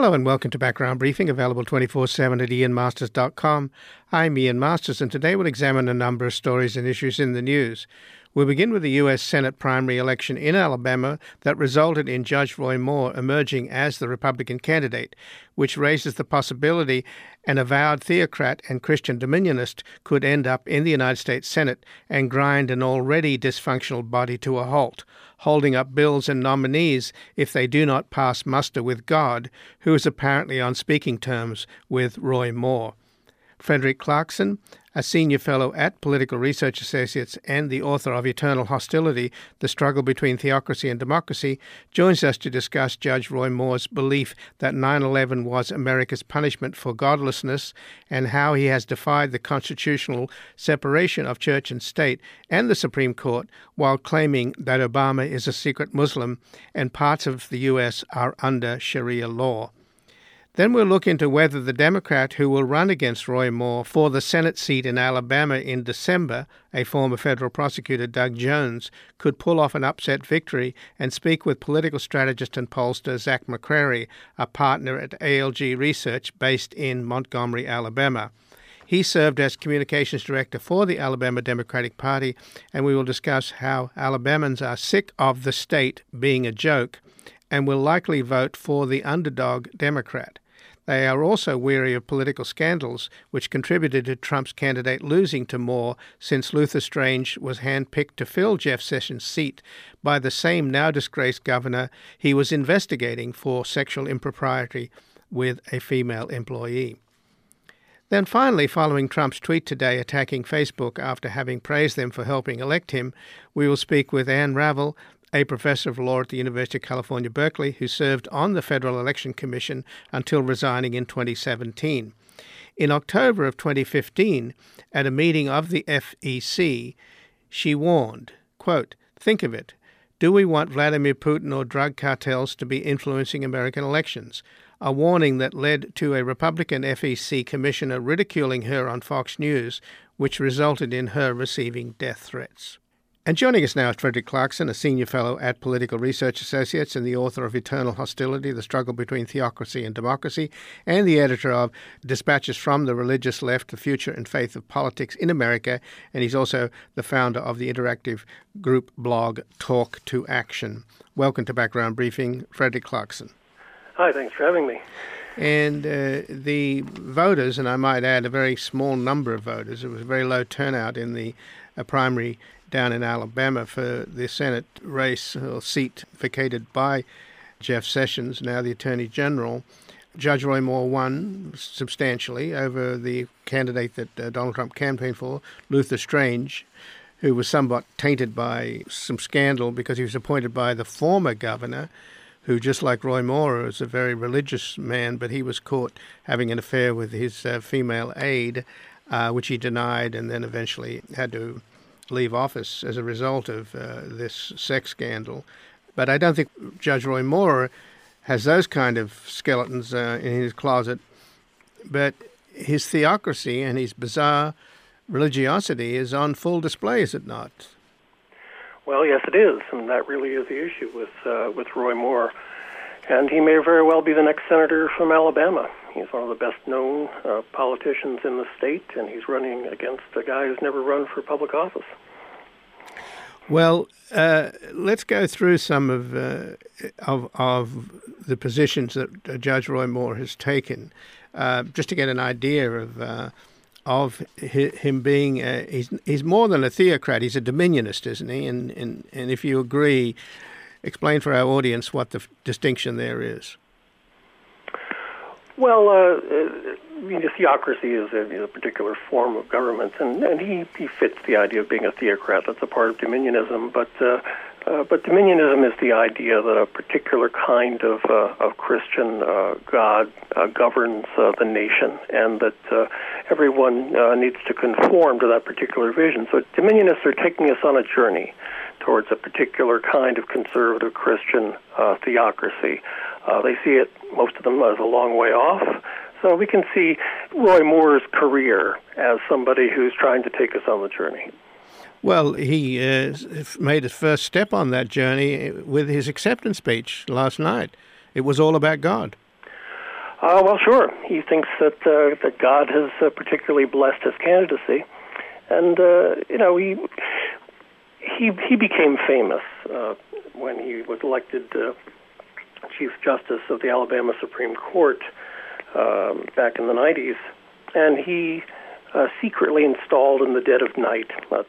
Hello and welcome to Background Briefing, available 24/7 at ianmasters.com. I'm Ian Masters, and today we'll examine a number of stories and issues in the news. We'll begin with the U.S. Senate primary election in Alabama that resulted in Judge Roy Moore emerging as the Republican candidate, which raises the possibility an avowed theocrat and Christian dominionist could end up in the United States Senate and grind an already dysfunctional body to a halt, holding up bills and nominees if they do not pass muster with God, who is apparently on speaking terms with Roy Moore. Frederick Clarkson, a senior fellow at Political Research Associates and the author of Eternal Hostility, The Struggle Between Theocracy and Democracy, joins us to discuss Judge Roy Moore's belief that 9/11 was America's punishment for godlessness and how he has defied the constitutional separation of church and state and the Supreme Court while claiming that Obama is a secret Muslim and parts of the U.S. are under Sharia law. Then we'll look into whether the Democrat who will run against Roy Moore for the Senate seat in Alabama in December, a former federal prosecutor, Doug Jones, could pull off an upset victory and speak with political strategist and pollster Zach McCrary, a partner at ALG Research based in Montgomery, Alabama. He served as communications director for the Alabama Democratic Party, and we will discuss how Alabamans are sick of the state being a joke and will likely vote for the underdog Democrat. They are also weary of political scandals, which contributed to Trump's candidate losing to Moore since Luther Strange was handpicked to fill Jeff Sessions' seat by the same now-disgraced governor he was investigating for sexual impropriety with a female employee. Then finally, following Trump's tweet today attacking Facebook after having praised them for helping elect him, we will speak with Ann Ravel, a professor of law at the University of California, Berkeley, who served on the Federal Election Commission until resigning in 2017. In October of 2015, at a meeting of the FEC, she warned, quote, "Think of it. Do we want Vladimir Putin or drug cartels to be influencing American elections?" A warning that led to a Republican FEC commissioner ridiculing her on Fox News, which resulted in her receiving death threats. And joining us now is Frederick Clarkson, a senior fellow at Political Research Associates and the author of Eternal Hostility, The Struggle Between Theocracy and Democracy, and the editor of Dispatches from the Religious Left, The Future and Faith of Politics in America, and he's also the founder of the interactive group blog Talk to Action. Welcome to Background Briefing, Frederick Clarkson. Hi, thanks for having me. And the voters, and I might add a very small number of voters, it was a very low turnout in the primary down in Alabama for the Senate race or seat vacated by Jeff Sessions, now the Attorney General. Judge Roy Moore won substantially over the candidate that Donald Trump campaigned for, Luther Strange, who was somewhat tainted by some scandal because he was appointed by the former governor, who, just like Roy Moore, is a very religious man, but he was caught having an affair with his female aide, which he denied and then eventually had to leave office as a result of this sex scandal. But I don't think Judge Roy Moore has those kind of skeletons in his closet. But his theocracy and his bizarre religiosity is on full display, is it not? Well, yes, it is, and that really is the issue with Roy Moore. And he may very well be the next senator from Alabama. He's one of the best-known politicians in the state, and he's running against a guy who's never run for public office. Well, let's go through some of the positions that Judge Roy Moore has taken, just to get an idea of him being he's more than a theocrat. He's a dominionist, isn't he? And if you agree, explain for our audience what the distinction there is. Well, the theocracy is a particular form of government, and he fits the idea of being a theocrat. That's a part of dominionism, but dominionism is the idea that a particular kind of Christian God governs the nation, and that everyone needs to conform to that particular vision. So dominionists are taking us on a journey towards a particular kind of conservative Christian theocracy. They see it, most of them, as a long way off. So we can see Roy Moore's career as somebody who's trying to take us on the journey. Well, he made his first step on that journey with his acceptance speech last night. It was all about God. Well, sure. He thinks that God has particularly blessed his candidacy, and he became famous when he was elected Chief Justice of the Alabama Supreme Court back in the 90s, and he secretly installed in the dead of night a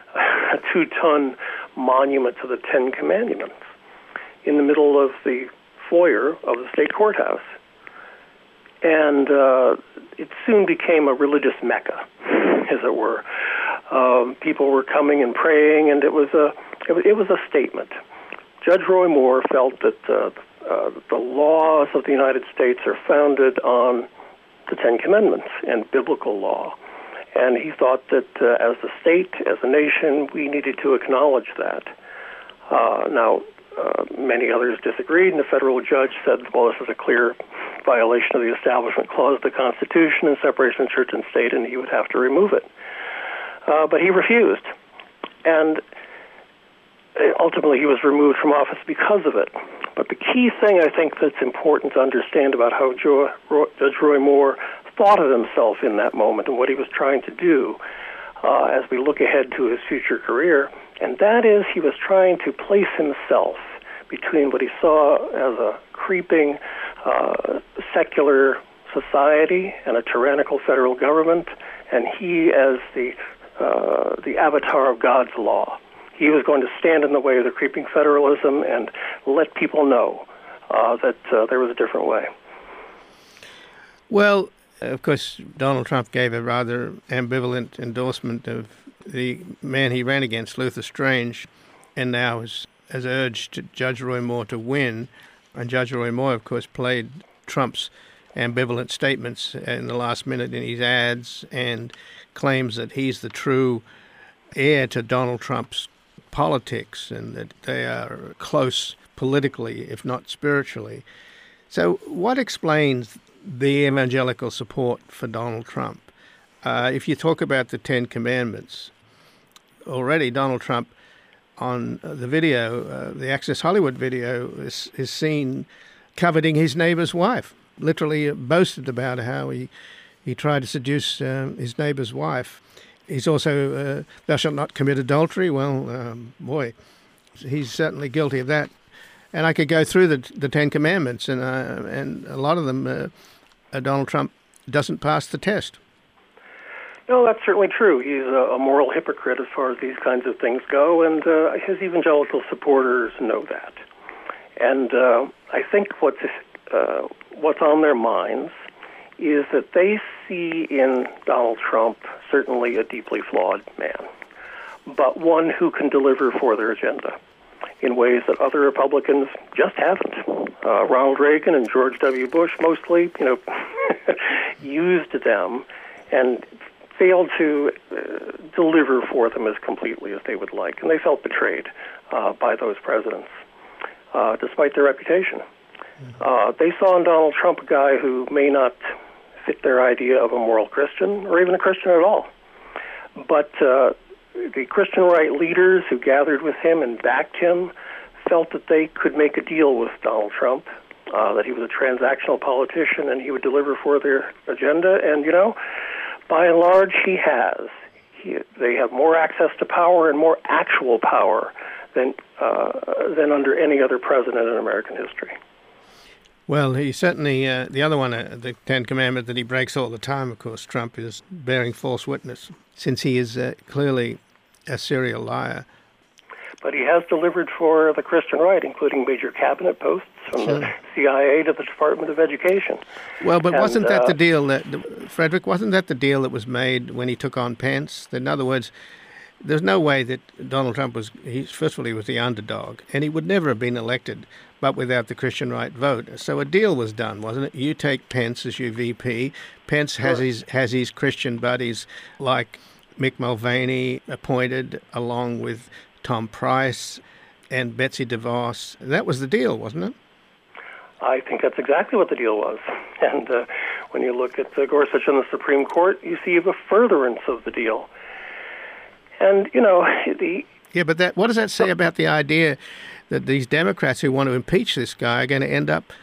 2-ton monument to the Ten Commandments in the middle of the foyer of the state courthouse. And it soon became a religious mecca, as it were. People were coming and praying, and it was a statement. Judge Roy Moore felt that the laws of the United States are founded on the Ten Commandments and biblical law. And he thought that as a state, as a nation, we needed to acknowledge that. Now, many others disagreed, and the federal judge said, well, this is a clear violation of the Establishment Clause of the Constitution and separation of church and state, and he would have to remove it. But he refused. And ultimately, he was removed from office because of it. But the key thing I think that's important to understand about how Judge Roy Moore thought of himself in that moment and what he was trying to do as we look ahead to his future career, and that is he was trying to place himself between what he saw as a creeping secular society and a tyrannical federal government, and he as the avatar of God's law. He was going to stand in the way of the creeping federalism and let people know that there was a different way. Well, of course, Donald Trump gave a rather ambivalent endorsement of the man he ran against, Luther Strange, and now has urged Judge Roy Moore to win. And Judge Roy Moore, of course, played Trump's ambivalent statements in the last minute in his ads and claims that he's the true heir to Donald Trump's politics and that they are close politically, if not spiritually. So what explains the evangelical support for Donald Trump? If you talk about the Ten Commandments, already Donald Trump on the video, the Access Hollywood video, is seen coveting his neighbor's wife, literally boasted about how he tried to seduce his neighbor's wife. He's also, thou shalt not commit adultery. Well, boy, he's certainly guilty of that. And I could go through the Ten Commandments, and a lot of them, Donald Trump doesn't pass the test. No, that's certainly true. He's a moral hypocrite as far as these kinds of things go, and his evangelical supporters know that. And I think what's on their minds is that they see in Donald Trump certainly a deeply flawed man, but one who can deliver for their agenda in ways that other Republicans just haven't. Ronald Reagan and George W. Bush mostly, used them and failed to deliver for them as completely as they would like, and they felt betrayed by those presidents, despite their reputation. They saw in Donald Trump a guy who may not fit their idea of a moral Christian, or even a Christian at all. But the Christian right leaders who gathered with him and backed him felt that they could make a deal with Donald Trump, that he was a transactional politician and he would deliver for their agenda. And, by and large, he has. They have more access to power and more actual power than under any other president in American history. Well, he certainly, the other one, the Ten Commandment that he breaks all the time, of course, Trump, is bearing false witness, since he is clearly a serial liar. But he has delivered for the Christian right, including major cabinet posts from the CIA to the Department of Education. Well, but wasn't that the deal Frederick, wasn't that the deal that was made when he took on Pence? In other words, there's no way that Donald Trump first of all, he was the underdog, and he would never have been elected but without the Christian right vote. So a deal was done, wasn't it? You take Pence as your VP. Pence has his Christian buddies like Mick Mulvaney appointed, along with Tom Price and Betsy DeVos. That was the deal, wasn't it? I think that's exactly what the deal was. And when you look at Gorsuch and the Supreme Court, you see a furtherance of the deal. And, Yeah, but what does that say about the idea that these Democrats who want to impeach this guy are going to end up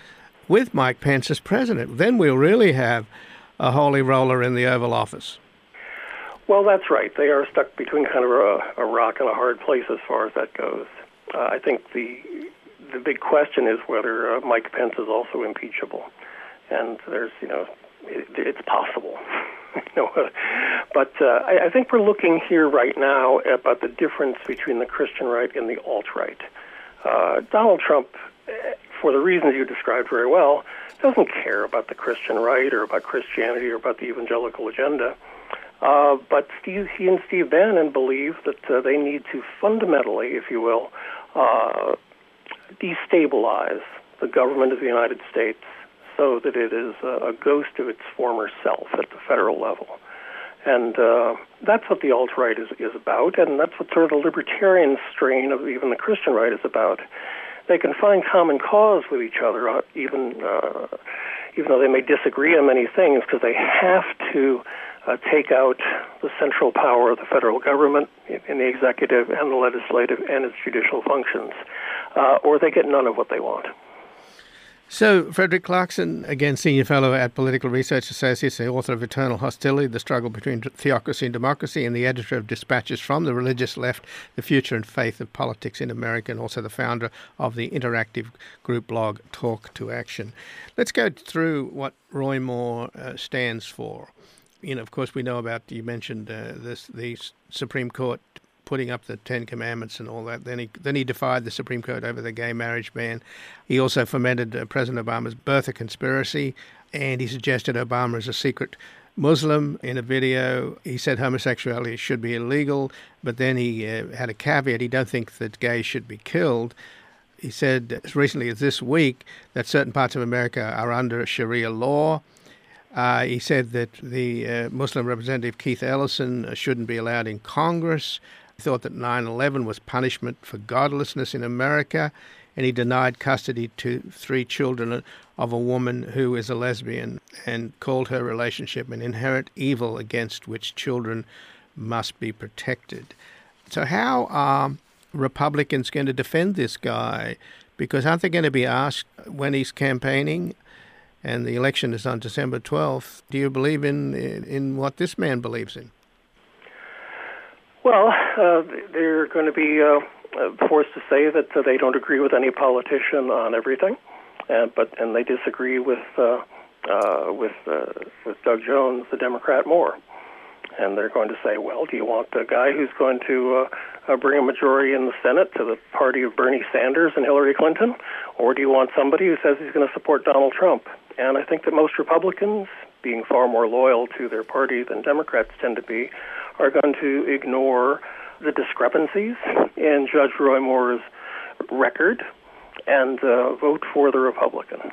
with Mike Pence as president. Then we'll really have a holy roller in the Oval Office. Well, that's right. They are stuck between kind of a rock and a hard place as far as that goes. I think the big question is whether Mike Pence is also impeachable. And there's, it's possible. But I think we're looking here right now about the difference between the Christian right and the alt-right. Donald Trump, for the reasons you described very well, doesn't care about the Christian right or about Christianity or about the evangelical agenda. But he and Steve Bannon believe that they need to fundamentally, if you will, destabilize the government of the United States so that it is a ghost of its former self at the federal level. And that's what the alt-right is about, and that's what sort of the libertarian strain of even the Christian right is about. They can find common cause with each other, even though they may disagree on many things, because they have to take out the central power of the federal government in the executive and the legislative and its judicial functions, or they get none of what they want. So, Frederick Clarkson, again, Senior Fellow at Political Research Associates, the author of Eternal Hostility, The Struggle Between Theocracy and Democracy, and the editor of Dispatches from the Religious Left, The Future and Faith of Politics in America, and also the founder of the interactive group blog Talk to Action. Let's go through what Roy Moore stands for. Of course, we know about, you mentioned the Supreme Court putting up the Ten Commandments and all that. Then he defied the Supreme Court over the gay marriage ban. He also fomented President Obama's birther conspiracy, and he suggested Obama is a secret Muslim in a video. He said homosexuality should be illegal, but then he had a caveat. He don't think that gays should be killed. He said as recently as this week that certain parts of America are under Sharia law. He said that the Muslim representative Keith Ellison shouldn't be allowed in Congress. He thought that 9/11 was punishment for godlessness in America, and he denied custody to 3 children of a woman who is a lesbian and called her relationship an inherent evil against which children must be protected. So how are Republicans going to defend this guy? Because aren't they going to be asked when he's campaigning? And the election is on December 12th. Do you believe in what this man believes in? Well, they're going to be forced to say that they don't agree with any politician on everything, and they disagree with Doug Jones, the Democrat, more. And they're going to say, well, do you want a guy who's going to bring a majority in the Senate to the party of Bernie Sanders and Hillary Clinton, or do you want somebody who says he's going to support Donald Trump? And I think that most Republicans, being far more loyal to their party than Democrats tend to be, are going to ignore the discrepancies in Judge Roy Moore's record and vote for the Republican.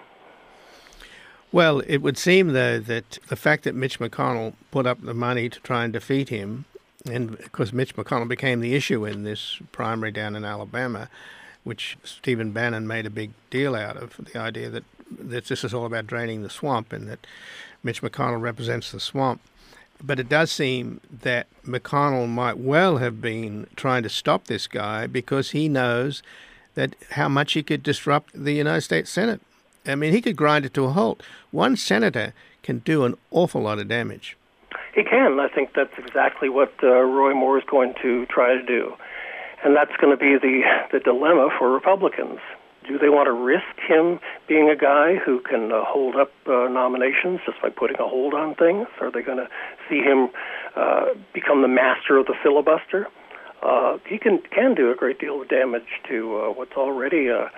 Well, it would seem, though, that the fact that Mitch McConnell put up the money to try and defeat him, and because Mitch McConnell became the issue in this primary down in Alabama, which Stephen Bannon made a big deal out of, the idea that this is all about draining the swamp and that Mitch McConnell represents the swamp. But it does seem that McConnell might well have been trying to stop this guy because he knows that how much he could disrupt the United States Senate. I mean, he could grind it to a halt. One senator can do an awful lot of damage. He can. I think that's exactly what Roy Moore is going to try to do. And that's going to be the dilemma for Republicans. Do they want to risk him being a guy who can hold up nominations just by putting a hold on things? Are they going to see him become the master of the filibuster? He can do a great deal of damage to what's already a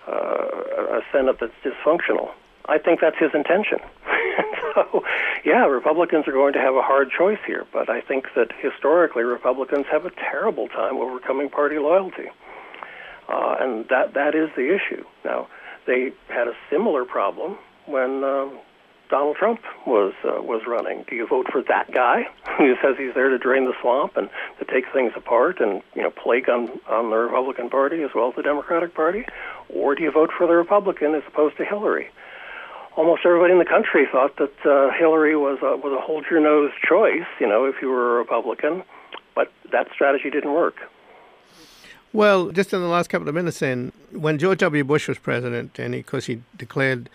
Senate that's dysfunctional. I think that's his intention. So, yeah, Republicans are going to have a hard choice here, but I think that historically Republicans have a terrible time overcoming party loyalty. And that is the issue. Now, they had a similar problem when Donald Trump was running. Do you vote for that guy who says he's there to drain the swamp and to take things apart and plague on the Republican Party as well as the Democratic Party, or do you vote for the Republican as opposed to Hillary? Almost everybody in the country thought that Hillary was a hold your nose choice, if you were a Republican, but that strategy didn't work. Well, just in the last couple of minutes then, when George W. Bush was president, and of course he declared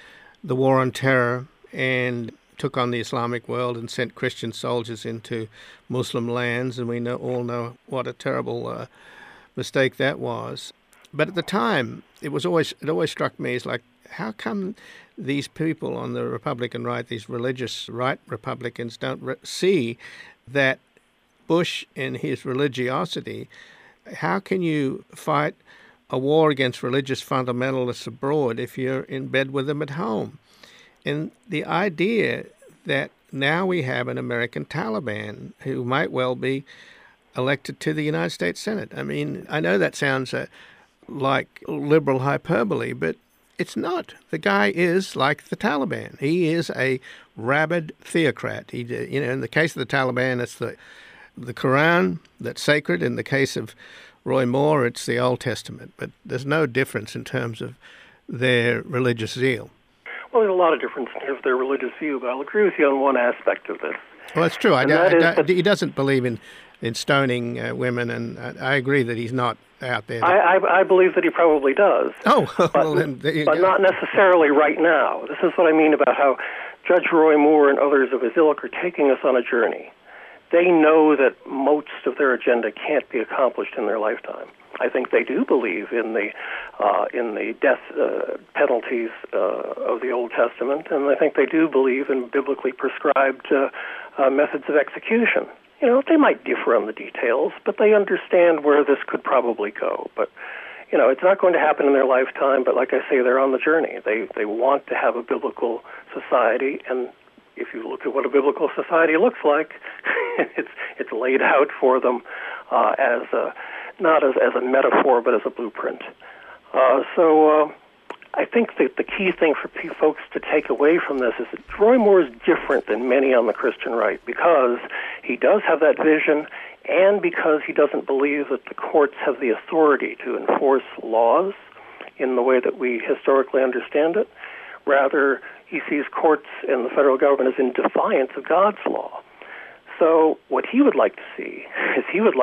the war on terror and took on the Islamic world and sent Christian soldiers into Muslim lands, and we all know what a terrible mistake that was. But at the time, it always struck me as like, how come these people on the Republican right, these religious right Republicans, don't see that Bush and his religiosity? How can you fight a war against religious fundamentalists abroad if you're in bed with them at home? And the idea that now we have an American Taliban who might well be elected to the United States Senate. I mean, I know that sounds like liberal hyperbole, but it's not. The guy is like the Taliban. He is a rabid theocrat. In the case of the Taliban, it's the Quran that's sacred. In the case of Roy Moore, it's the Old Testament. But there's no difference in terms of their religious zeal. Well, there's a lot of difference in terms of their religious view, but I'll agree with you on one aspect of this. Well, that's true. He doesn't believe in stoning women, and I agree that he's not out there. I believe that he probably does. Oh, well, then there you go. But not necessarily right now. This is what I mean about how Judge Roy Moore and others of his ilk are taking us on a journey. They know that most of their agenda can't be accomplished in their lifetime. I think they do believe in the death penalties of the Old Testament, and I think they do believe in biblically prescribed methods of execution. They might differ on the details, but they understand where this could probably go. But it's not going to happen in their lifetime. But like I say, they're on the journey. They want to have a biblical society, and if you look at what a biblical society looks like, it's laid out for them as not as a metaphor, but as a blueprint. So I think that the key thing for folks to take away from this is that Roy Moore is different than many on the Christian right because he does have that vision and because he doesn't believe that the courts have the authority to enforce laws in the way that we historically understand it. Rather, he sees courts and the federal government as in defiance of God's law. So what he would like to see is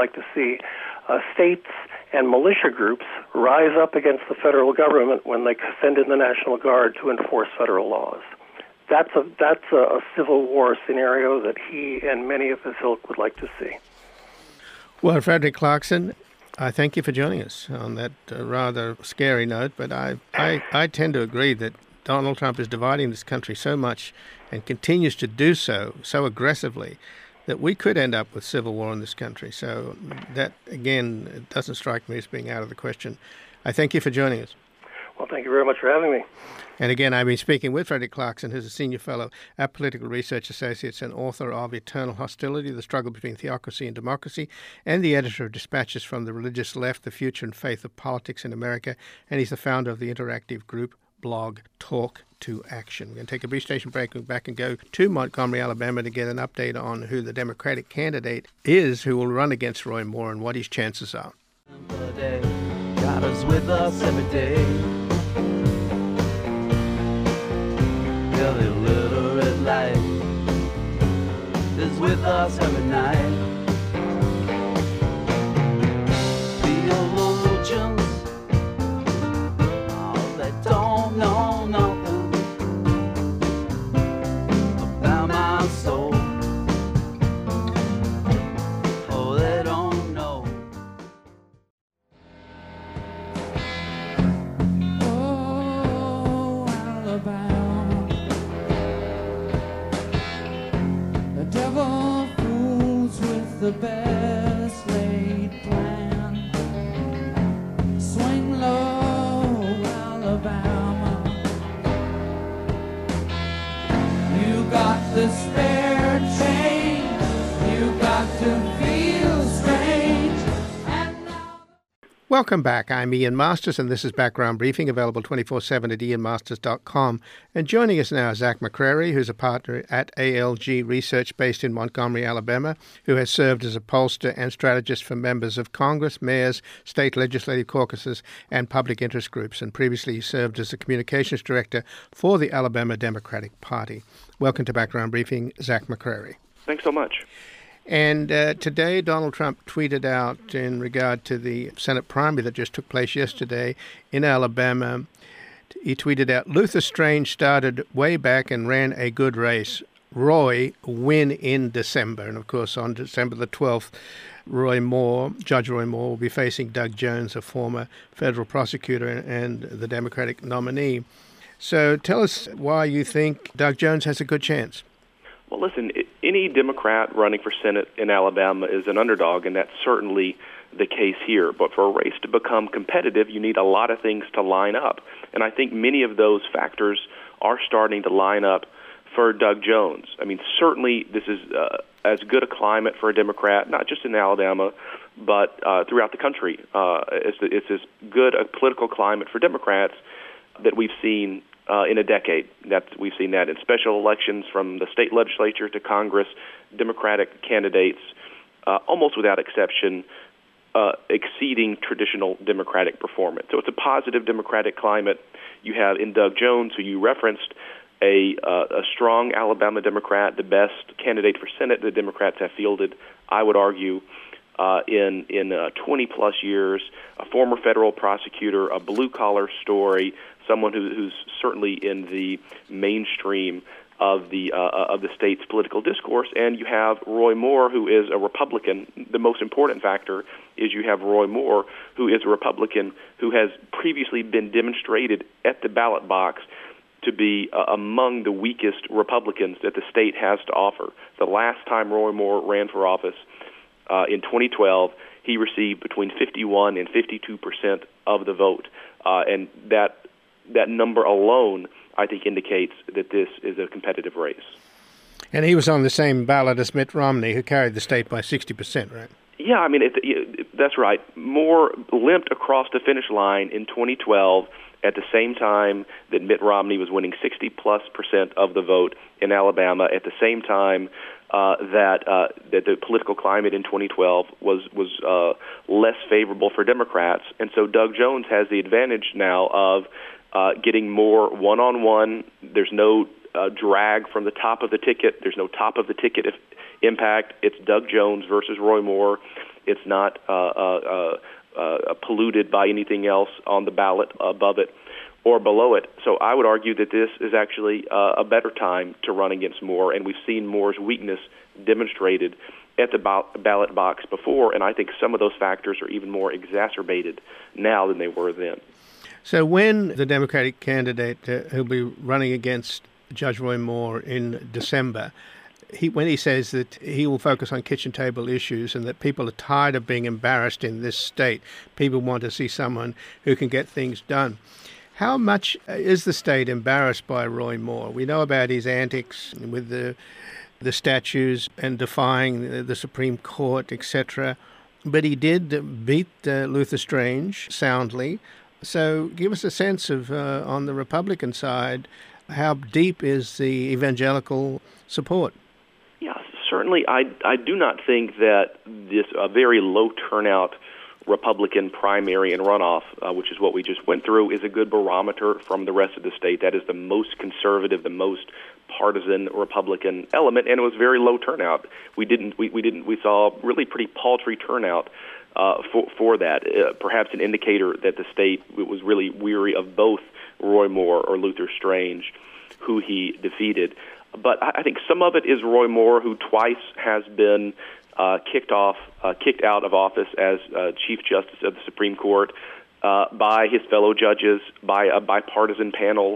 states and militia groups rise up against the federal government when they send in the National Guard to enforce federal laws. That's a civil war scenario that he and many of his ilk would like to see. Well, Frederick Clarkson, I thank you for joining us on that rather scary note, but I tend to agree that Donald Trump is dividing this country so much and continues to do so aggressively that we could end up with civil war in this country. So that, again, it doesn't strike me as being out of the question. I thank you for joining us. Well, thank you very much for having me. And again, I've been speaking with Frederick Clarkson, who's a senior fellow at Political Research Associates and author of Eternal Hostility, The Struggle Between Theocracy and Democracy, and the editor of Dispatches from the Religious Left, The Future and Faith of Politics in America. And he's the founder of the interactive group blog Talk to Action. We're going to take a brief station break and back and go to Montgomery, Alabama to get an update on who the Democratic candidate is who will run against Roy Moore and what his chances are. God is with us every day. The illiterate life is with us every night. Theologians, they don't know nothing about my soul. Oh, they don't know. Oh, Alabama, the devil fools with the best laid plan. Swing low, Alabama, you got the spare change, you got to feel strange. And now Welcome back. I'm Ian Masters, and this is Background Briefing, available 24/7 at ianmasters.com. And joining us now is Zach McCrary, who's a partner at ALG Research based in Montgomery, Alabama, who has served as a pollster and strategist for members of Congress, mayors, state legislative caucuses, and public interest groups, and previously served as a communications director for the Alabama Democratic Party. Welcome to Background Briefing, Zach McCrary. Thanks so much. And today, Donald Trump tweeted out in regard to the Senate primary that just took place yesterday in Alabama, He tweeted out, Luther Strange started way back and ran a good race. Roy win in December. And of course, on December the 12th, Judge Roy Moore will be facing Doug Jones, a former federal prosecutor and the Democratic nominee. So tell us why you think Doug Jones has a good chance. Well, listen, any Democrat running for Senate in Alabama is an underdog, and that's certainly the case here. But for a race to become competitive, you need a lot of things to line up. And I think many of those factors are starting to line up for Doug Jones. I mean, certainly this is as good a climate for a Democrat, not just in Alabama, but throughout the country. It's as good a political climate for Democrats that we've seen in a decade. We've seen that in special elections from the state legislature to Congress, Democratic candidates, almost without exception, exceeding traditional Democratic performance. So it's a positive Democratic climate. You have in Doug Jones, who you referenced, a strong Alabama Democrat, the best candidate for Senate the Democrats have fielded, I would argue, in 20-plus years, a former federal prosecutor, a blue-collar story, someone who's certainly in the mainstream of the state's political discourse. And you have Roy Moore, who is a Republican. The most important factor is you have Roy Moore, who is a Republican, who has previously been demonstrated at the ballot box to be among the weakest Republicans that the state has to offer. The last time Roy Moore ran for office in 2012, he received between 51 and 52% of the vote. And that number alone, I think, indicates that this is a competitive race. And he was on the same ballot as Mitt Romney, who carried the state by 60%, right? Yeah, I mean, that's right. Moore limped across the finish line in 2012 at the same time that Mitt Romney was winning 60+% of the vote in Alabama, at the same time that the political climate in 2012 was less favorable for Democrats. And so Doug Jones has the advantage now of getting more one-on-one. There's no drag from the top of the ticket. There's no top of the ticket impact. It's Doug Jones versus Roy Moore. It's not polluted by anything else on the ballot above it or below it. So I would argue that this is actually a better time to run against Moore, and we've seen Moore's weakness demonstrated at the ballot box before, and I think some of those factors are even more exacerbated now than they were then. So when the Democratic candidate who'll be running against Judge Roy Moore in December, when he says that he will focus on kitchen table issues and that people are tired of being embarrassed in this state, people want to see someone who can get things done. How much is the state embarrassed by Roy Moore? We know about his antics with the statues and defying the Supreme Court, etc. But he did beat Luther Strange soundly. So give us a sense of, on the Republican side, how deep is the evangelical support? Yeah, certainly I do not think that this very low turnout Republican primary and runoff, which is what we just went through, is a good barometer from the rest of the state. That is the most conservative, the most partisan Republican element, and it was very low turnout. We saw really pretty paltry turnout for that. Perhaps an indicator that the state was really weary of both Roy Moore or Luther Strange, who he defeated. But I think some of it is Roy Moore, who twice has been kicked out of office as Chief Justice of the Supreme Court by his fellow judges, by a bipartisan panel,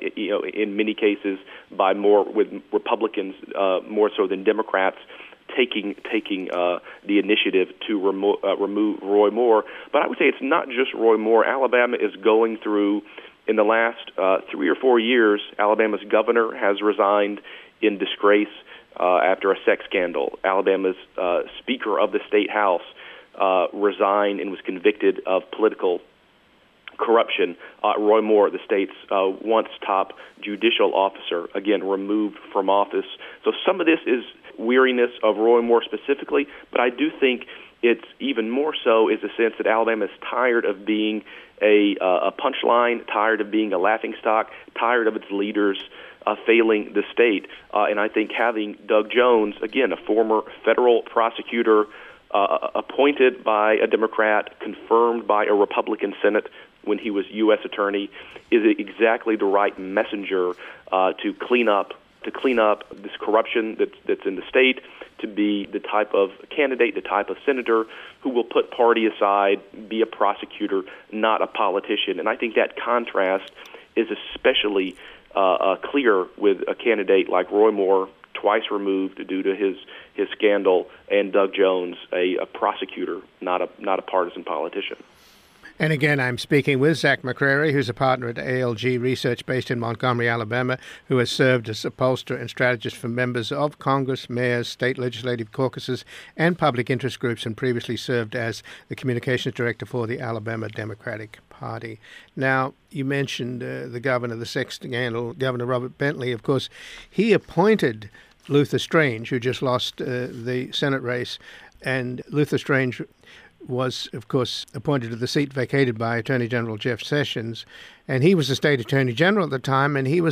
in many cases with Republicans more so than Democrats taking the initiative to remove Roy Moore. But I would say it's not just Roy Moore. Alabama is going through, in the last 3 or 4 years, Alabama's governor has resigned in disgrace after a sex scandal. Alabama's Speaker of the State House resigned and was convicted of political corruption. Roy Moore, the state's once top judicial officer, again removed from office. So some of this is weariness of Roy Moore specifically, but I do think it's even more so is the sense that Alabama is tired of being a punchline, tired of being a laughingstock, tired of its leaders failing the state. And I think having Doug Jones, again, a former federal prosecutor appointed by a Democrat, confirmed by a Republican Senate, when he was U.S. Attorney, is exactly the right messenger to clean up this corruption that's in the state, to be the type of candidate, the type of senator who will put party aside, be a prosecutor, not a politician. And I think that contrast is especially clear with a candidate like Roy Moore, twice removed due to his scandal, and Doug Jones, a prosecutor, not a partisan politician. And again, I'm speaking with Zach McCrary, who's a partner at ALG Research based in Montgomery, Alabama, who has served as a pollster and strategist for members of Congress, mayors, state legislative caucuses, and public interest groups, and previously served as the communications director for the Alabama Democratic Party. Now, you mentioned the governor, the sex scandal, Governor Robert Bentley. Of course, he appointed Luther Strange, who just lost the Senate race, and Luther Strange was, of course, appointed to the seat vacated by Attorney General Jeff Sessions, and he was the state attorney general at the time, and he was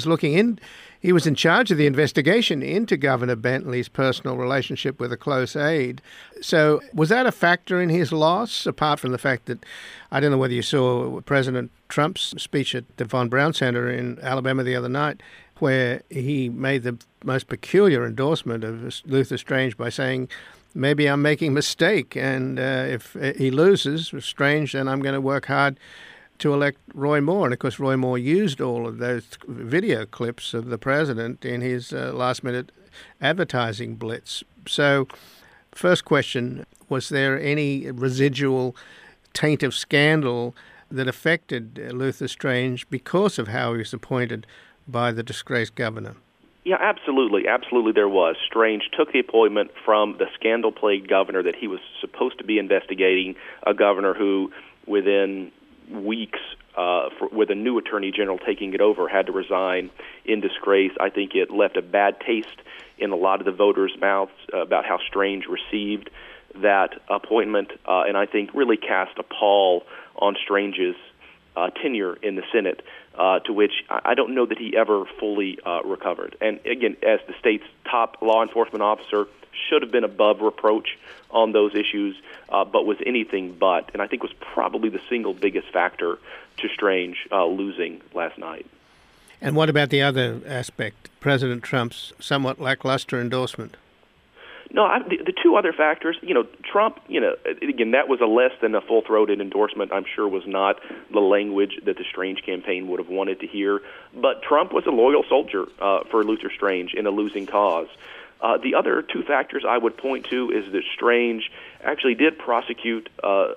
in charge of the investigation into Governor Bentley's personal relationship with a close aide. So was that a factor in his loss, apart from the fact that, I don't know whether you saw President Trump's speech at the Von Braun Center in Alabama the other night, where he made the most peculiar endorsement of Luther Strange by saying, maybe I'm making a mistake, and if he loses, Strange, then I'm going to work hard to elect Roy Moore. And, of course, Roy Moore used all of those video clips of the president in his last-minute advertising blitz. So, first question, was there any residual taint of scandal that affected Luther Strange because of how he was appointed by the disgraced governor? Yeah, absolutely. Absolutely there was. Strange took the appointment from the scandal-plagued governor that he was supposed to be investigating, a governor who, within weeks, with a new attorney general taking it over, had to resign in disgrace. I think it left a bad taste in a lot of the voters' mouths about how Strange received that appointment, and I think really cast a pall on Strange's tenure in the Senate, to which I don't know that he ever fully recovered. And again, as the state's top law enforcement officer, should have been above reproach on those issues, but was anything but, and I think was probably the single biggest factor to Strange losing last night. And what about the other aspect, President Trump's somewhat lackluster endorsement? No, the two other factors, Trump, again, that was a less than a full-throated endorsement. I'm sure was not the language that the Strange campaign would have wanted to hear. But Trump was a loyal soldier for Luther Strange in a losing cause. The other two factors I would point to is that Strange actually did prosecute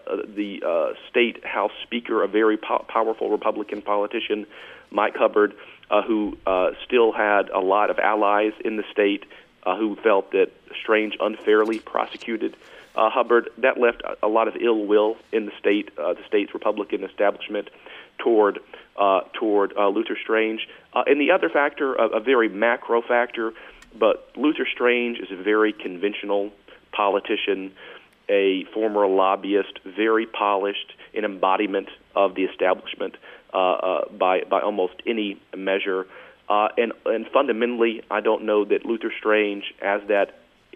the state House Speaker, a very powerful Republican politician, Mike Hubbard, who still had a lot of allies in the state, who felt that Strange unfairly prosecuted Hubbard. That left a lot of ill will in the state's Republican establishment toward Luther Strange. And the other factor, a very macro factor, but Luther Strange is a very conventional politician, a former lobbyist, very polished, an embodiment of the establishment by almost any measure. And fundamentally, I don't know that Luther Strange, as that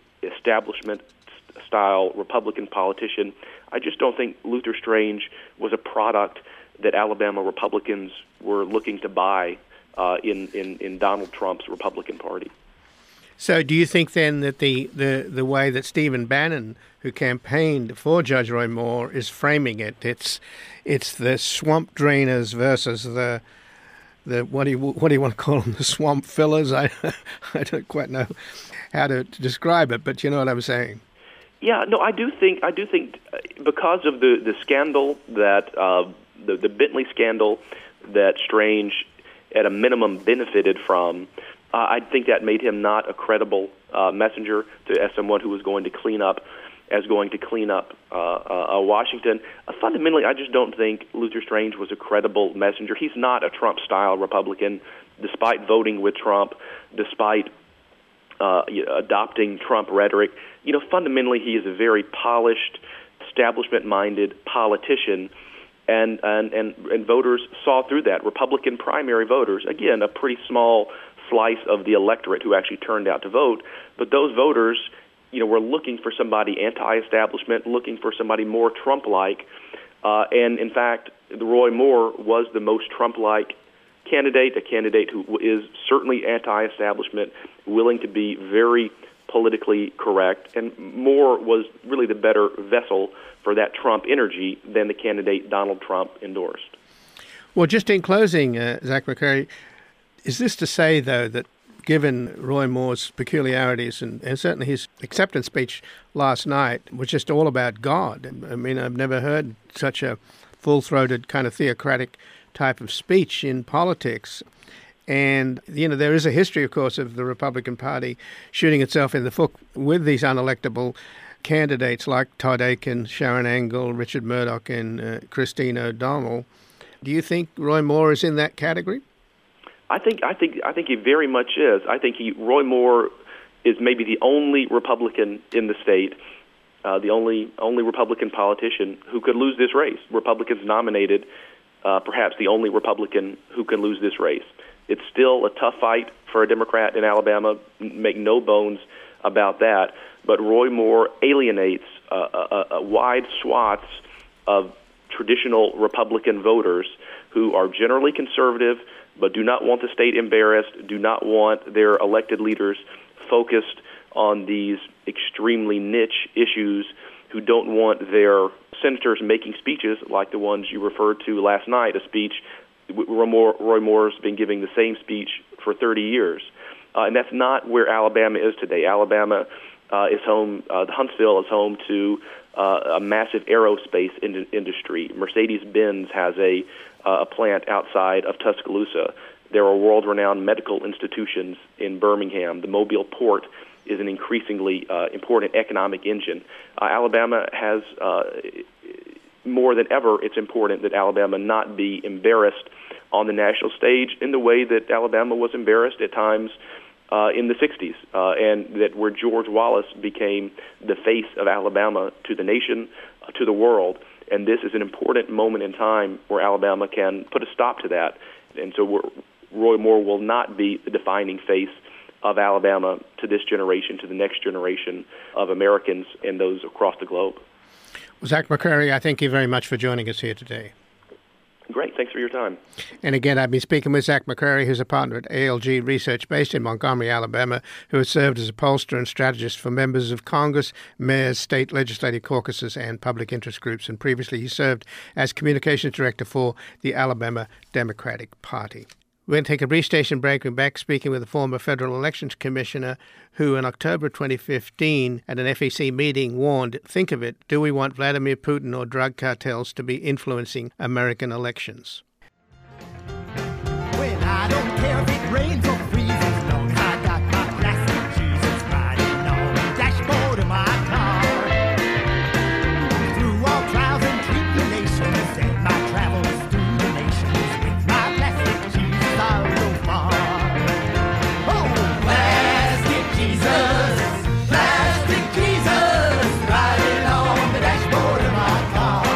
establishment-style Republican politician, I just don't think Luther Strange was a product that Alabama Republicans were looking to buy in Donald Trump's Republican Party. So do you think then that the way that Stephen Bannon, who campaigned for Judge Roy Moore, is framing it, it's the swamp drainers versus the what do you want to call them, the swamp fillers? I don't quite know how to describe it, but you know what I'm saying. Yeah, no, I do think because of the scandal that the Bentley scandal that Strange at a minimum benefited from, I think that made him not a credible messenger as someone who was going to clean up Washington. Fundamentally, I just don't think Luther Strange was a credible messenger. He's not a Trump-style Republican, despite voting with Trump, despite adopting Trump rhetoric. Fundamentally, he is a very polished, establishment-minded politician, and voters saw through that. Republican primary voters, again, a pretty small slice of the electorate who actually turned out to vote, but those voters, were looking for somebody anti-establishment, looking for somebody more Trump-like, And in fact, Roy Moore was the most Trump-like candidate, a candidate who is certainly anti-establishment, willing to be very politically correct, and Moore was really the better vessel for that Trump energy than the candidate Donald Trump endorsed. Well, just in closing, Zach McCrary, is this to say, though, that given Roy Moore's peculiarities and certainly his acceptance speech last night was just all about God? I mean, I've never heard such a full-throated kind of theocratic type of speech in politics. And, there is a history, of course, of the Republican Party shooting itself in the foot with these unelectable candidates like Todd Akin, Sharon Angle, Richard Murdoch, and Christine O'Donnell. Do you think Roy Moore is in that category? I think he very much is. I think Roy Moore is maybe the only Republican in the state, the only Republican politician who could lose this race. Republicans nominated perhaps the only Republican who can lose this race. It's still a tough fight for a Democrat in Alabama, make no bones about that. But Roy Moore alienates a wide swaths of traditional Republican voters who are generally conservative but do not want the state embarrassed, do not want their elected leaders focused on these extremely niche issues, who don't want their senators making speeches like the ones you referred to last night, a speech. Roy Moore's been giving the same speech for 30 years. And that's not where Alabama is today. Alabama is home, Huntsville is home to a massive aerospace industry. Mercedes-Benz has a plant outside of Tuscaloosa. There are world-renowned medical institutions in Birmingham. The Mobile Port is an increasingly important economic engine. Alabama has, more than ever, it's important that Alabama not be embarrassed on the national stage in the way that Alabama was embarrassed at times in the 60s, and that where George Wallace became the face of Alabama to the nation, to the world. And this is an important moment in time where Alabama can put a stop to that. And so Roy Moore will not be the defining face of Alabama to this generation, to the next generation of Americans and those across the globe. Well, Zach McCrary, I thank you very much for joining us here today. Great. Thanks for your time. And again, I've been speaking with Zach McCrary, who's a partner at ALG Research based in Montgomery, Alabama, who has served as a pollster and strategist for members of Congress, mayors, state legislative caucuses, and public interest groups. And previously, he served as communications director for the Alabama Democratic Party. We're going to take a brief station break. We're back speaking with the former Federal Elections Commissioner who in October 2015 at an FEC meeting warned, think of it, do we want Vladimir Putin or drug cartels to be influencing American elections? Well, I don't care if it rains or freezes, long as I got my plastic Jesus riding on the dashboard of my car. Through all trials and tribulations and my travels through the nations with my plastic Jesus I'll go far. Oh, plastic Jesus, riding on the dashboard of my car.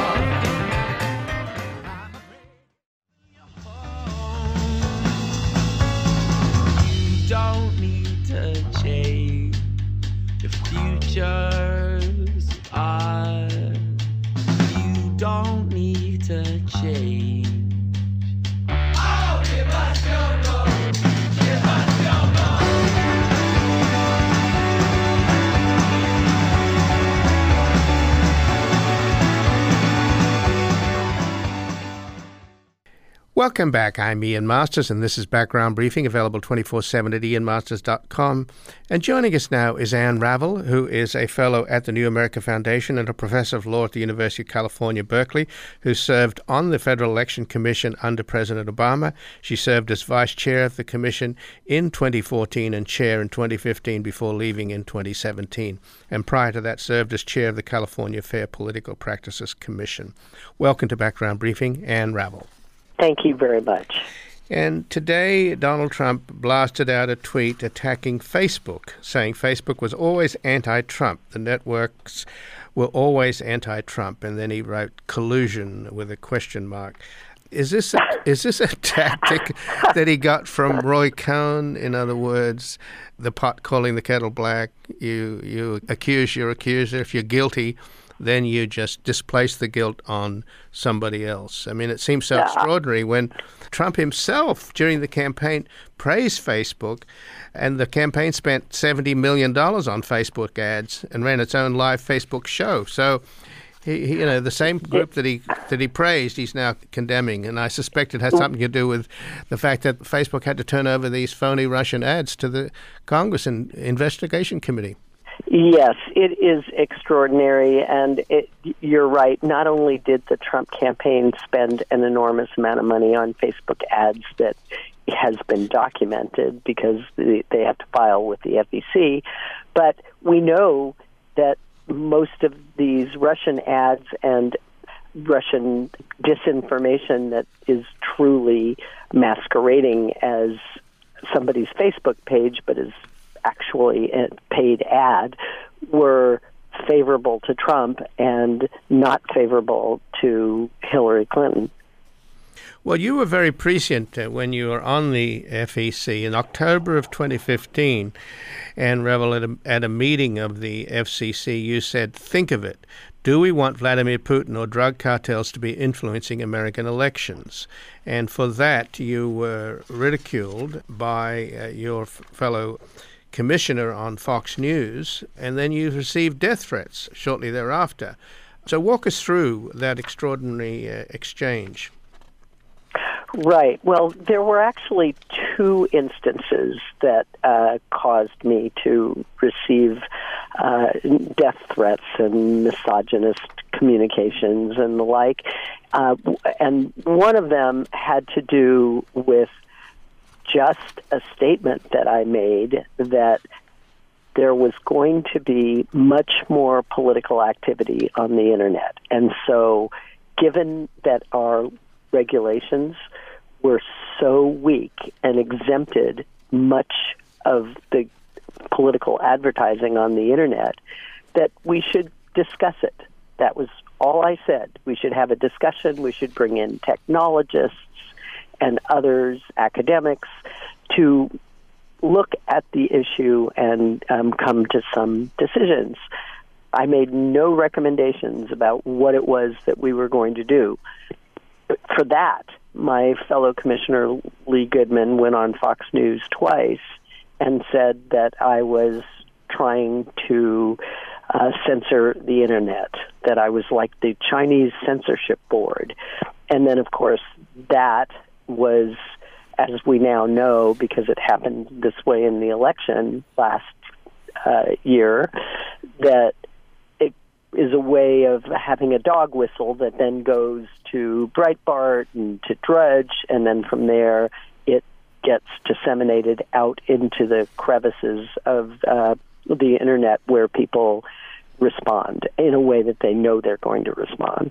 You don't need to change. The future's ours. You don't need to change. Oh, give us your vote. Give us your vote. Welcome back. I'm Ian Masters, and this is Background Briefing, available 24/7 at ianmasters.com. And joining us now is Anne Ravel, who is a fellow at the New America Foundation and a professor of law at the University of California, Berkeley, who served on the Federal Election Commission under President Obama. She served as vice chair of the commission in 2014 and chair in 2015 before leaving in 2017. And prior to that, served as chair of the California Fair Political Practices Commission. Welcome to Background Briefing, Anne Ravel. Thank you very much. And today, Donald Trump blasted out a tweet attacking Facebook, saying Facebook was always anti-Trump. The networks were always anti-Trump. And then he wrote collusion with a question mark. Is this a tactic that he got from Roy Cohn? In other words, the pot calling the kettle black. You accuse your accuser. If you're guilty then you just displace the guilt on somebody else. I mean, it seems so extraordinary when Trump himself, during the campaign, praised Facebook, and the campaign spent $70 million on Facebook ads and ran its own live Facebook show. So, he, the same group that he praised, he's now condemning, and I suspect it has something to do with the fact that Facebook had to turn over these phony Russian ads to the Congress and Investigation Committee. Yes, it is extraordinary, and you're right. Not only did the Trump campaign spend an enormous amount of money on Facebook ads that has been documented because they have to file with the FEC, but we know that most of these Russian ads and Russian disinformation that is truly masquerading as somebody's Facebook page but is actually a paid ad were favorable to Trump and not favorable to Hillary Clinton. Well, you were very prescient when you were on the FEC in October of 2015, and Revel, at a meeting of the FCC, you said, think of it. Do we want Vladimir Putin or drug cartels to be influencing American elections? And for that, you were ridiculed by your fellow commissioner on Fox News, and then you received death threats shortly thereafter. So walk us through that extraordinary exchange. Right. Well, there were actually two instances that caused me to receive death threats and misogynist communications and the like. And one of them had to do with just a statement that I made that there was going to be much more political activity on the Internet. And so given that our regulations were so weak and exempted much of the political advertising on the Internet, that we should discuss it. That was all I said. We should have a discussion. We should bring in technologists and others, academics, to look at the issue and come to some decisions. I made no recommendations about what it was that we were going to do. For that, my fellow Commissioner Lee Goodman went on Fox News twice and said that I was trying to censor the Internet, that I was like the Chinese censorship board. And then, of course, that was, as we now know, because it happened this way in the election last year, that it is a way of having a dog whistle that then goes to Breitbart and to Drudge, and then from there it gets disseminated out into the crevices of the Internet where people respond in a way that they know they're going to respond.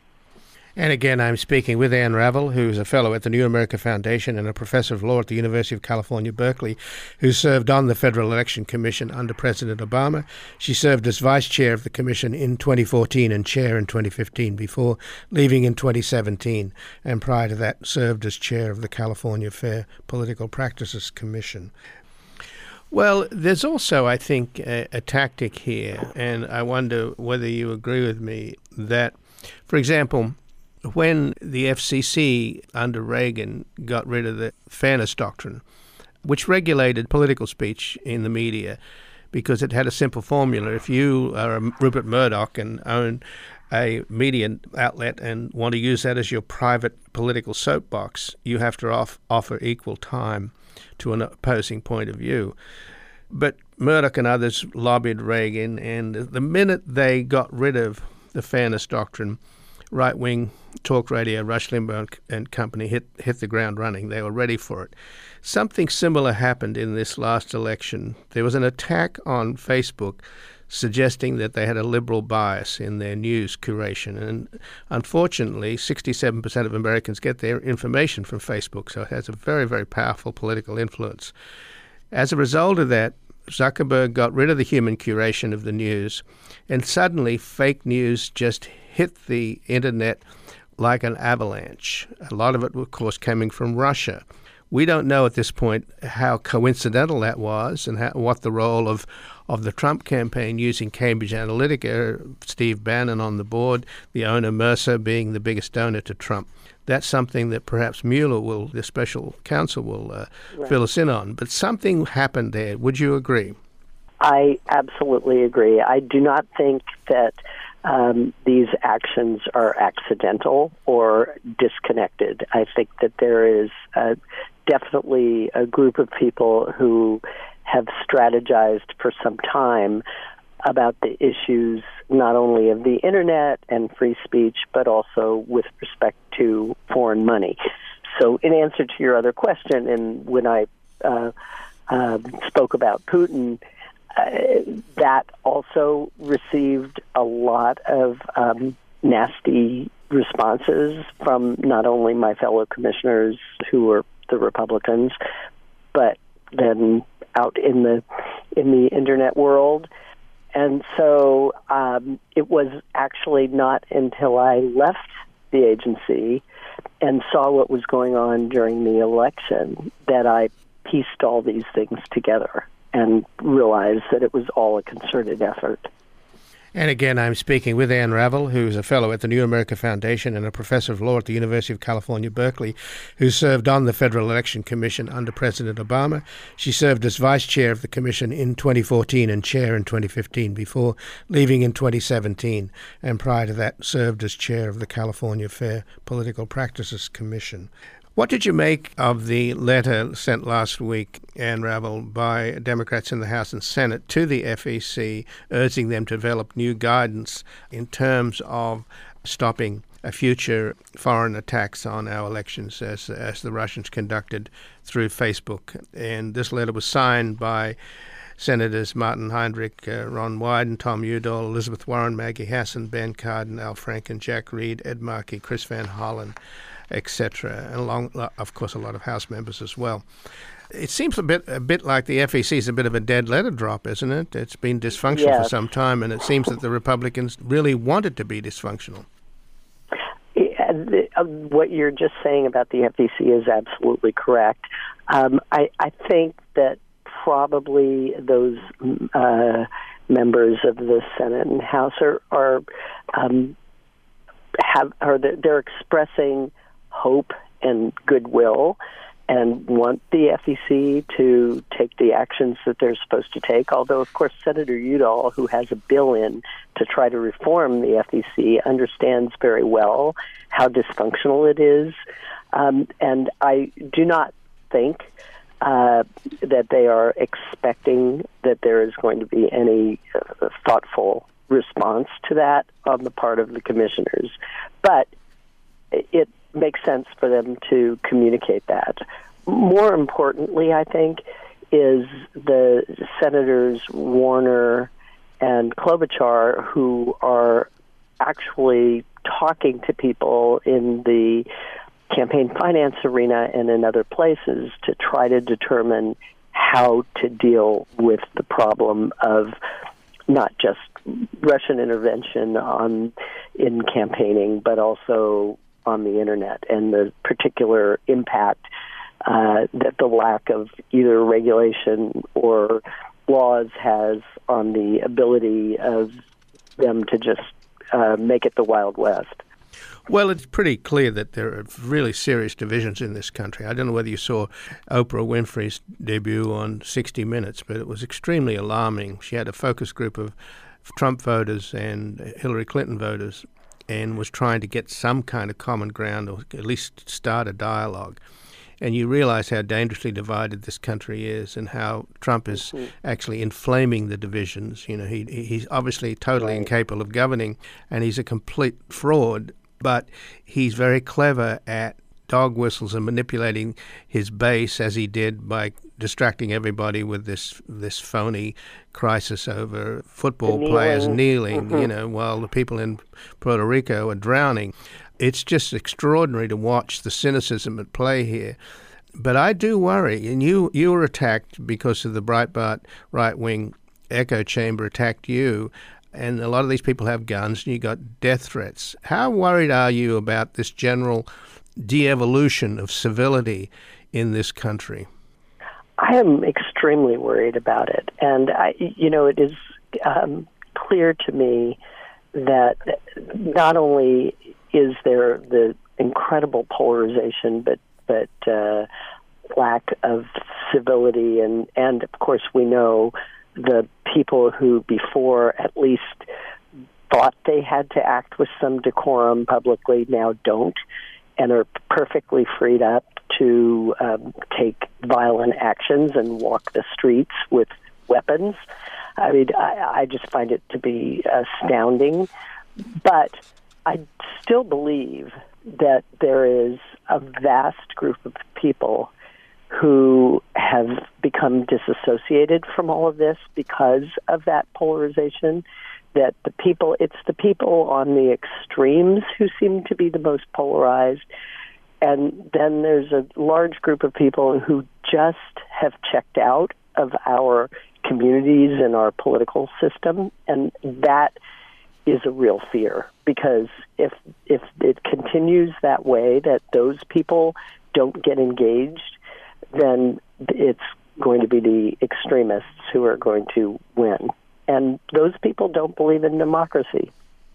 And again, I'm speaking with Anne Ravel, who's a fellow at the New America Foundation and a professor of law at the University of California, Berkeley, who served on the Federal Election Commission under President Obama. She served as vice chair of the commission in 2014 and chair in 2015 before leaving in 2017, and prior to that served as chair of the California Fair Political Practices Commission. Well, there's also, I think, a tactic here, and I wonder whether you agree with me that, for example, when the FCC under Reagan got rid of the fairness doctrine, which regulated political speech in the media because it had a simple formula. If you are a Rupert Murdoch and own a media outlet and want to use that as your private political soapbox, you have to offer equal time to an opposing point of view. But Murdoch and others lobbied Reagan, and the minute they got rid of the fairness doctrine, right-wing talk radio, Rush Limbaugh and company hit the ground running. They were ready for it. Something similar happened in this last election. There was an attack on Facebook suggesting that they had a liberal bias in their news curation. And unfortunately, 67% of Americans get their information from Facebook, so it has a very, very powerful political influence. As a result of that, Zuckerberg got rid of the human curation of the news, and suddenly fake news just hit the Internet like an avalanche. A lot of it, of course, coming from Russia. We don't know at this point how coincidental that was and what the role of the Trump campaign using Cambridge Analytica, Steve Bannon on the board, the owner Mercer being the biggest donor to Trump. That's something that perhaps Mueller the special counsel will fill us in on. But something happened there. Would you agree? I absolutely agree. I do not think that these actions are accidental or disconnected. I think that there is definitely a group of people who have strategized for some time about the issues not only of the Internet and free speech, but also with respect to foreign money. So in answer to your other question, and when I spoke about Putin, that also received a lot of nasty responses from not only my fellow commissioners who were the Republicans, but then out in the Internet world. And so it was actually not until I left the agency and saw what was going on during the election that I pieced all these things together and realized that it was all a concerted effort. And again, I'm speaking with Anne Ravel, who's a fellow at the New America Foundation and a professor of law at the University of California, Berkeley, who served on the Federal Election Commission under President Obama. She served as vice chair of the commission in 2014 and chair in 2015 before leaving in 2017. And prior to that, served as chair of the California Fair Political Practices Commission. What did you make of the letter sent last week, Anne Ravel, by Democrats in the House and Senate to the FEC, urging them to develop new guidance in terms of stopping future foreign attacks on our elections as the Russians conducted through Facebook? And this letter was signed by Senators Martin Heinrich, Ron Wyden, Tom Udall, Elizabeth Warren, Maggie Hassan, Ben Cardin, Al Franken, Jack Reed, Ed Markey, Chris Van Hollen, etc., and of course a lot of House members as well. It seems a bit like the FEC is a bit of a dead letter drop, isn't it? It's been dysfunctional for some time, and it seems that the Republicans really want it to be dysfunctional. What you're just saying about the FEC is absolutely correct. I think that probably those members of the Senate and House they're expressing hope and goodwill and want the FEC to take the actions that they're supposed to take, although, of course, Senator Udall, who has a bill in to try to reform the FEC, understands very well how dysfunctional it is. And I do not think that they are expecting that there is going to be any thoughtful response to that on the part of the commissioners. But it makes sense for them to communicate that. More importantly, I think, is the Senators Warner and Klobuchar, who are actually talking to people in the campaign finance arena and in other places to try to determine how to deal with the problem of not just Russian intervention in campaigning, but also on the Internet and the particular impact that the lack of either regulation or laws has on the ability of them to just make it the Wild West. Well, it's pretty clear that there are really serious divisions in this country. I don't know whether you saw Oprah Winfrey's debut on 60 Minutes, but it was extremely alarming. She had a focus group of Trump voters and Hillary Clinton voters and was trying to get some kind of common ground or at least start a dialogue. And you realize how dangerously divided this country is and how Trump is actually inflaming the divisions. You know, he's obviously totally incapable of governing, and he's a complete fraud, but he's very clever at dog whistles and manipulating his base, as he did by distracting everybody with this phony crisis over football players kneeling, you know, while the people in Puerto Rico are drowning. It's just extraordinary to watch the cynicism at play here. But I do worry, and you were attacked because of the Breitbart right-wing echo chamber attacked you, and a lot of these people have guns, and you got death threats. How worried are you about this general de-evolution of civility in this country? I am extremely worried about it. And, it is clear to me that not only is there the incredible polarization, but lack of civility, and of course we know the people who before at least thought they had to act with some decorum publicly now don't, and are perfectly freed up to take violent actions and walk the streets with weapons. I mean, I just find it to be astounding. But I still believe that there is a vast group of people who have become disassociated from all of this because of that polarization, that it's the people on the extremes who seem to be the most polarized. And then there's a large group of people who just have checked out of our communities and our political system, and that is a real fear, because if it continues that way, that those people don't get engaged, then it's going to be the extremists who are going to win. And those people don't believe in democracy.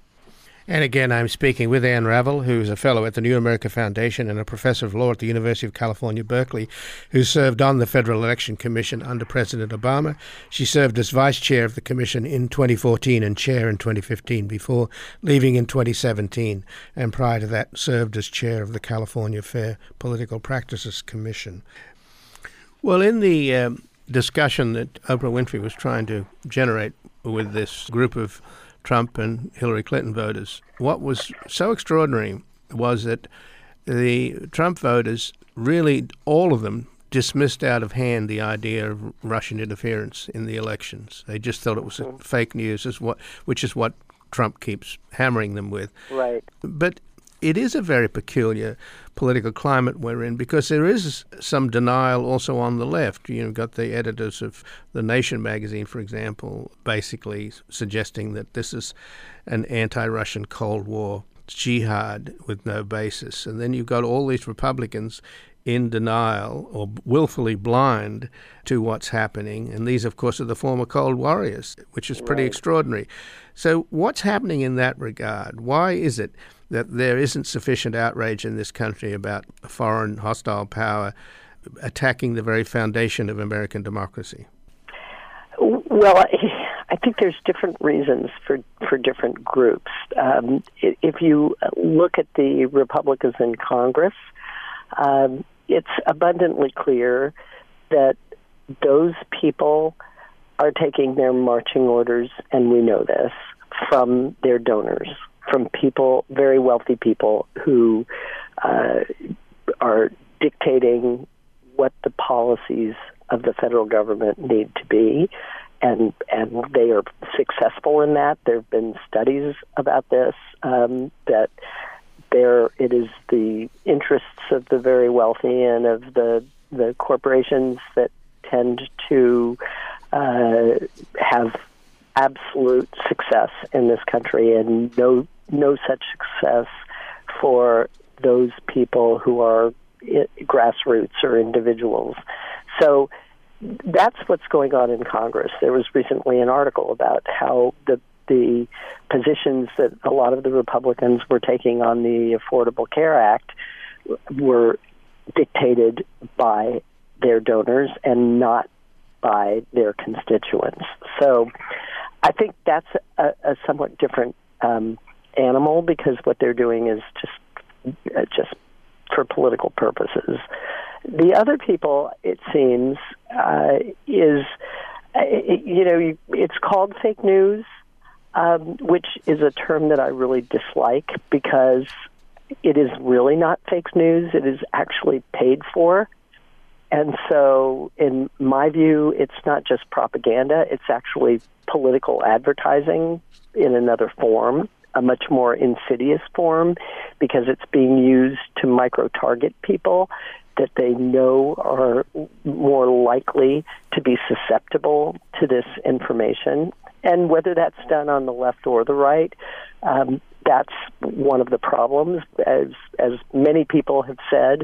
And again, I'm speaking with Anne Ravel, who's a fellow at the New America Foundation and a professor of law at the University of California, Berkeley, who served on the Federal Election Commission under President Obama. She served as vice chair of the commission in 2014 and chair in 2015 before leaving in 2017, and prior to that served as chair of the California Fair Political Practices Commission. Well, in the discussion that Oprah Winfrey was trying to generate with this group of Trump and Hillary Clinton voters, what was so extraordinary was that the Trump voters really, all of them, dismissed out of hand the idea of Russian interference in the elections. They just thought it was fake news, which is what Trump keeps hammering them with. Right. But it is a very peculiar political climate we're in, because there is some denial also on the left. You've got the editors of The Nation magazine, for example, basically suggesting that this is an anti-Russian Cold War jihad with no basis. And then you've got all these Republicans in denial or willfully blind to what's happening. And these, of course, are the former Cold Warriors, which is pretty extraordinary. So what's happening in that regard? Why is it that there isn't sufficient outrage in this country about a foreign hostile power attacking the very foundation of American democracy? Well, I think there's different reasons for different groups. If you look at the Republicans in Congress, it's abundantly clear that those people are taking their marching orders, and we know this, from their donors, from people, very wealthy people who are dictating what the policies of the federal government need to be, and they are successful in that. There have been studies about this, that it is the interests of the very wealthy and of the corporations that tend to have absolute success in this country, and no such success for those people who are grassroots or individuals. So that's what's going on in Congress. There was recently an article about how the positions that a lot of the Republicans were taking on the Affordable Care Act were dictated by their donors and not by their constituents. So I think that's a somewhat different animal, because what they're doing is just for political purposes. The other people, it seems, it's called fake news, which is a term that I really dislike, because it is really not fake news. It is actually paid for. And so, in my view, it's not just propaganda. It's actually political advertising in another form, a much more insidious form, because it's being used to micro-target people that they know are more likely to be susceptible to this information. And whether that's done on the left or the right, that's one of the problems. As many people have said,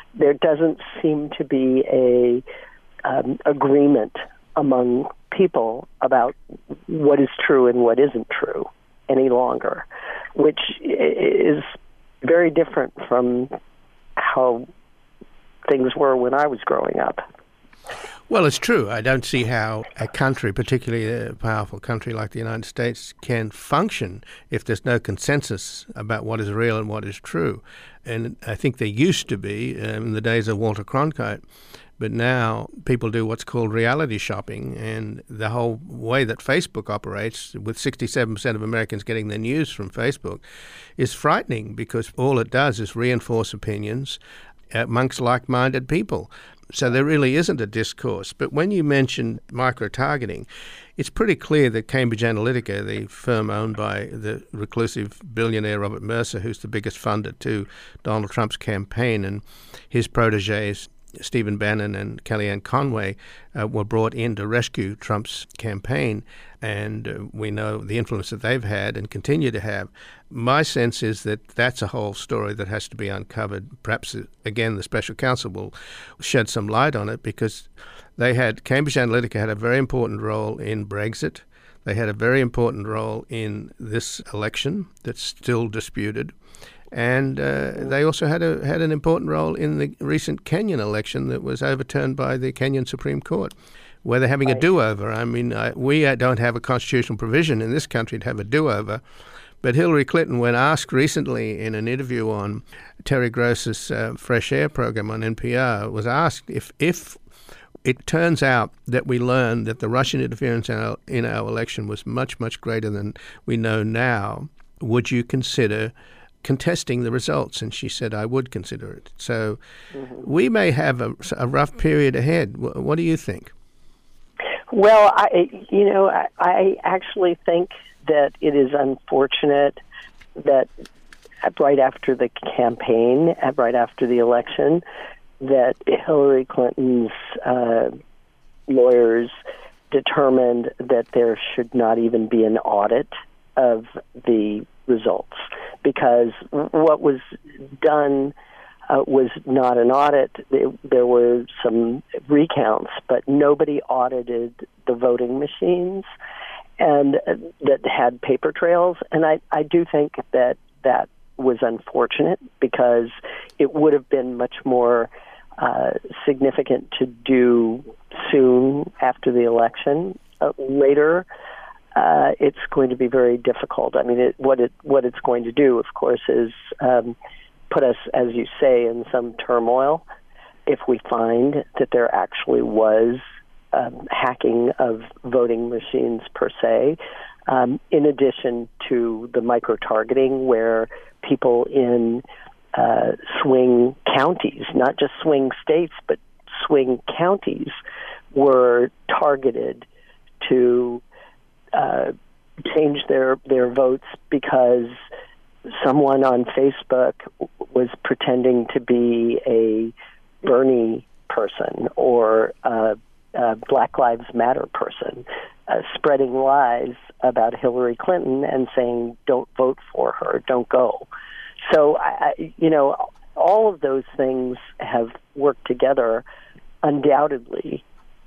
there doesn't seem to be a agreement among people about what is true and what isn't true any longer, which is very different from how things were when I was growing up. Well, it's true. I don't see how a country, particularly a powerful country like the United States, can function if there's no consensus about what is real and what is true. And I think there used to be in the days of Walter Cronkite, but now people do what's called reality shopping, and the whole way that Facebook operates, with 67% of Americans getting their news from Facebook, is frightening because all it does is reinforce opinions amongst like-minded people. So there really isn't a discourse. But when you mentioned micro-targeting, it's pretty clear that Cambridge Analytica, the firm owned by the reclusive billionaire Robert Mercer, who's the biggest funder to Donald Trump's campaign, and his protégés, Stephen Bannon and Kellyanne Conway, were brought in to rescue Trump's campaign, and we know the influence that they've had and continue to have. My sense is that that's a whole story that has to be uncovered. Perhaps, again, the special counsel will shed some light on it, because Cambridge Analytica had a very important role in Brexit. They had a very important role in this election that's still disputed. And they also had an important role in the recent Kenyan election that was overturned by the Kenyan Supreme Court, where they're having a do-over. I mean, we don't have a constitutional provision in this country to have a do-over, but Hillary Clinton, when asked recently in an interview on Terry Gross's Fresh Air program on NPR, was asked if it turns out that we learned that the Russian interference in our election was much, much greater than we know now, would you consider contesting the results? And she said, I would consider it. So we may have a rough period ahead. What do you think? Well, I actually think that it is unfortunate that right after the campaign, right after the election, that Hillary Clinton's lawyers determined that there should not even be an audit of the results, because what was done was not an audit. There were some recounts, but nobody audited the voting machines and that had paper trails. And I do think that was unfortunate, because it would have been much more significant to do soon after the election. Later, it's going to be very difficult. I mean, what it's going to do, of course, is put us, as you say, in some turmoil if we find that there actually was hacking of voting machines per se, in addition to the micro-targeting where people in swing counties, not just swing states, but swing counties, were targeted to change their votes because someone on Facebook was pretending to be a Bernie person or a Black Lives Matter person, spreading lies about Hillary Clinton and saying, don't vote for her, don't go. So, all of those things have worked together undoubtedly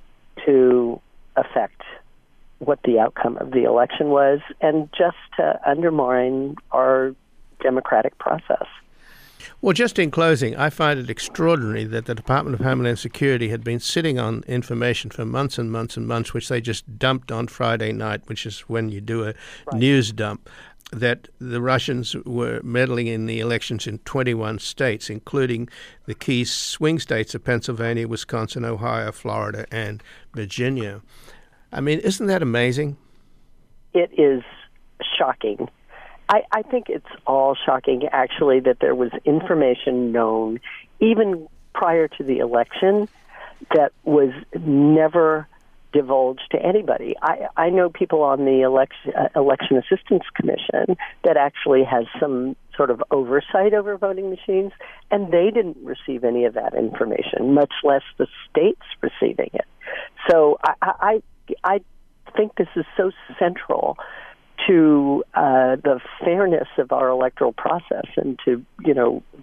to affect what the outcome of the election was, and just to undermine our democratic process. Well, just in closing, I find it extraordinary that the Department of Homeland Security had been sitting on information for months and months and months, which they just dumped on Friday night, which is when you do a news dump, that the Russians were meddling in the elections in 21 states, including the key swing states of Pennsylvania, Wisconsin, Ohio, Florida, and Virginia. I mean, isn't that amazing? It is shocking. I think it's all shocking, actually, that there was information known even prior to the election that was never divulged to anybody. I know people on the Election Assistance Commission that actually has some sort of oversight over voting machines, and they didn't receive any of that information, much less the states receiving it. So I think this is so central to the fairness of our electoral process and to, the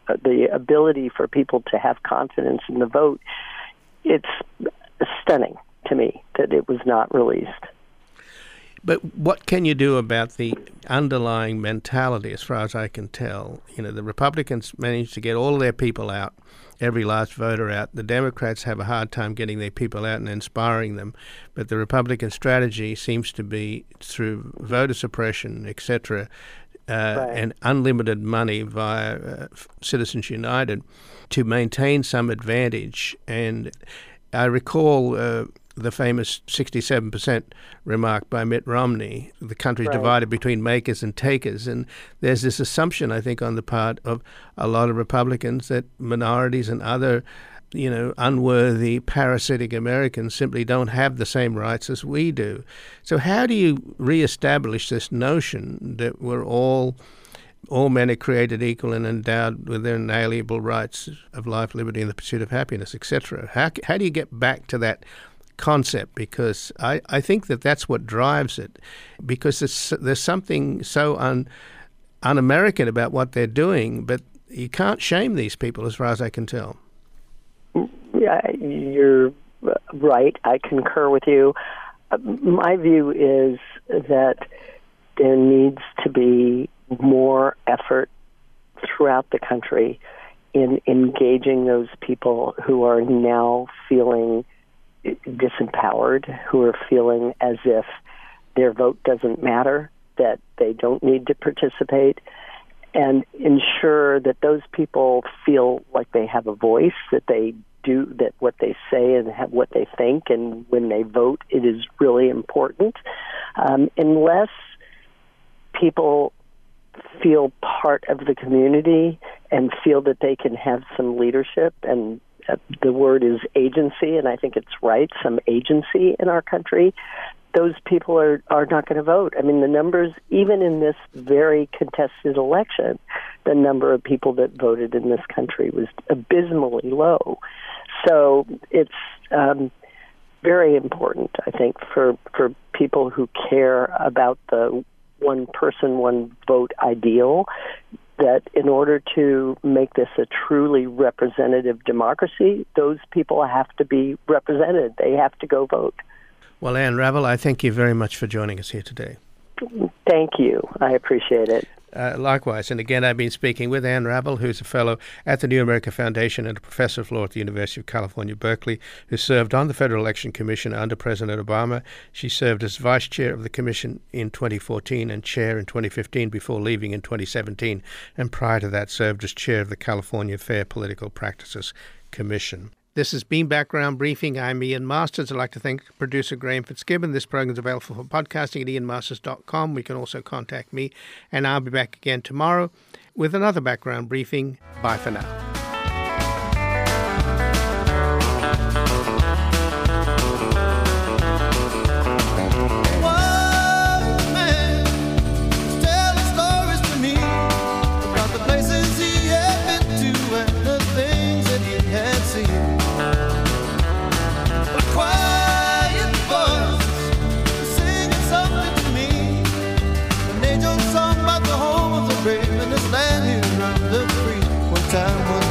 the ability for people to have confidence in the vote, it's stunning to me that it was not released. But what can you do about the underlying mentality, as far as I can tell? You know, the Republicans managed to get all of their people out, every last voter out. The Democrats have a hard time getting their people out and inspiring them. But the Republican strategy seems to be through voter suppression, etc., and unlimited money via Citizens United to maintain some advantage. And I recall the famous 67% remark by Mitt Romney, the country's divided between makers and takers. And there's this assumption, I think, on the part of a lot of Republicans that minorities and other, unworthy, parasitic Americans simply don't have the same rights as we do. So how do you reestablish this notion that we're all men are created equal and endowed with their inalienable rights of life, liberty, and the pursuit of happiness, etc.? How do you get back to that concept? Because I think that's what drives it, because there's something so un-American about what they're doing, but you can't shame these people as far as I can tell. Yeah, you're right. I concur with you. My view is that there needs to be more effort throughout the country in engaging those people who are now feeling disempowered, who are feeling as if their vote doesn't matter, that they don't need to participate, and ensure that those people feel like they have a voice, that they do, that what they say and what they think, and when they vote, it is really important. Unless people feel part of the community and feel that they can have some leadership, and the word is agency, and I think it's right, some agency in our country, those people are not going to vote. I mean, the numbers, even in this very contested election, the number of people that voted in this country was abysmally low. So it's very important, I think, for people who care about the one person, one vote ideal, that in order to make this a truly representative democracy, those people have to be represented. They have to go vote. Well, Anne Ravel, I thank you very much for joining us here today. Thank you. I appreciate it. Likewise. And again, I've been speaking with Anne Ravel, who's a fellow at the New America Foundation and a professor of law at the University of California, Berkeley, who served on the Federal Election Commission under President Obama. She served as vice chair of the commission in 2014 and chair in 2015 before leaving in 2017. And prior to that, served as chair of the California Fair Political Practices Commission. This has been Background Briefing. I'm Ian Masters. I'd like to thank producer Graham Fitzgibbon. This program is available for podcasting at ianmasters.com. We can also contact me, and I'll be back again tomorrow with another Background Briefing. Bye for now. Time